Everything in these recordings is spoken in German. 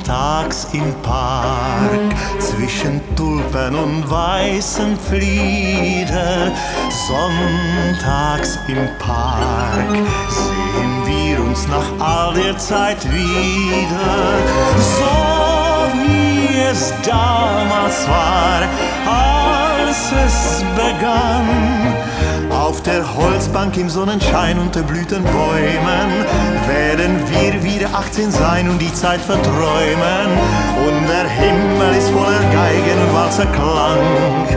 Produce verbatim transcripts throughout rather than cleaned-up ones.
Sonntags im Park, zwischen Tulpen und weißem Flieder. Sonntags im Park sehen wir uns nach all der Zeit wieder. So wie es damals war, als es begann. Auf der Holzbank im Sonnenschein unter Blütenbäumen werden wir wieder achtzehn sein und die Zeit verträumen. Und der Himmel ist voller Geigen und Walzerklang.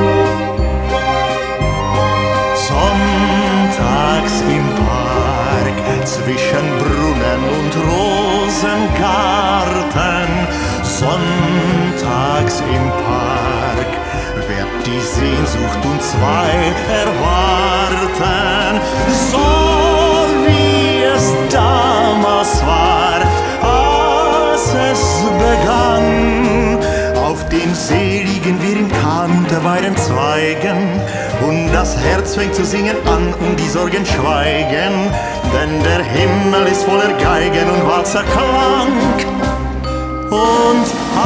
Sonntags im Park, zwischen Brunnen und Rosengarten. Sonntags im Park wird die Sehnsucht uns zwei erwarten. So wie es damals war, als es begann. Auf dem See liegen wir im Kahn unter Weidenzweigen und das Herz fängt zu singen an und die Sorgen schweigen, denn der Himmel ist voller Geigen und Walzerklang. Und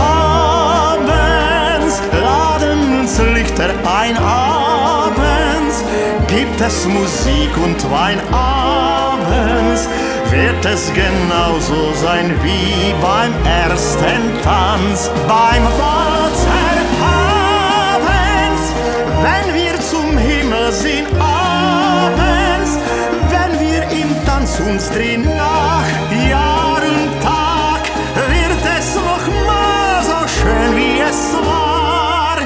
abends laden uns Lichter ein, abends gibt es Musik und Wein, abends wird es genauso sein wie beim ersten Tanz, beim Walzer abends, wenn wir zum Himmel sehen, abends, wenn wir im Tanz uns drehen, nach Jahr und Tag wird es noch mal so schön wie es war.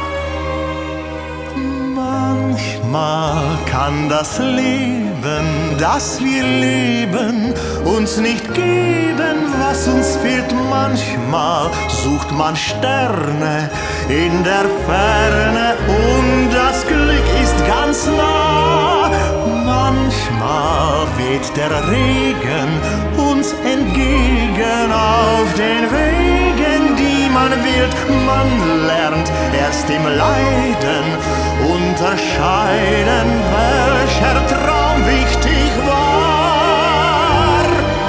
Manchmal kann das Leben, das wir leben, uns nicht geben, was uns fehlt. Manchmal sucht man Sterne in der Ferne und das Glück ist ganz nah. Manchmal weht der Regen uns entgegen auf den Wegen, die man wählt. Man lernt erst im Leiden unterscheiden, welcher Traum wichtig war.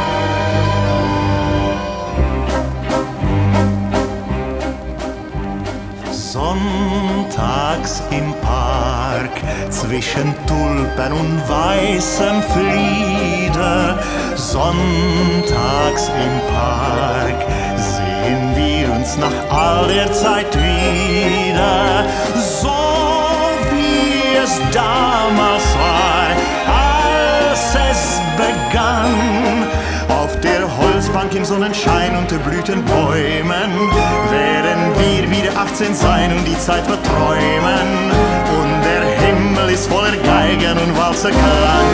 Sonntags im Park, zwischen Tulpen und weißem Flieder. Sonntags im Park sehen wir uns nach all der Zeit wieder. So wie es damals war, als es begann. Auf der Holzbank im Sonnenschein unter Blütenbäumen werden wir wieder achtzehn sein und die Zeit verträumen. Und der Himmel ist voller Geigen und Walzerklang.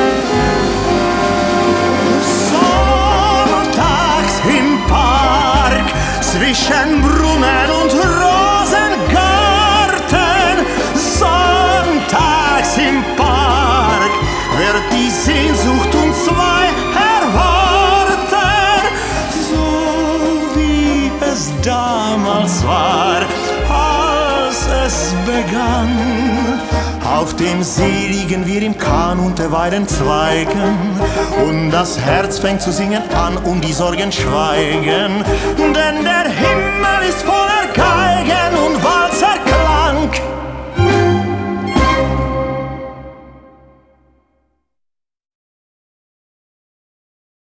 Sonntags im Park, zwischen Brunnen und Rosengarten. Sonntags im Park wird die Sehnsucht uns zwei erwarten. So wie es damals war, als es begann. Auf dem See liegen wir im Kahn unter Weidenzweigen und das Herz fängt zu singen an und die Sorgen schweigen, denn der Himmel ist voller Geigen und Walzer.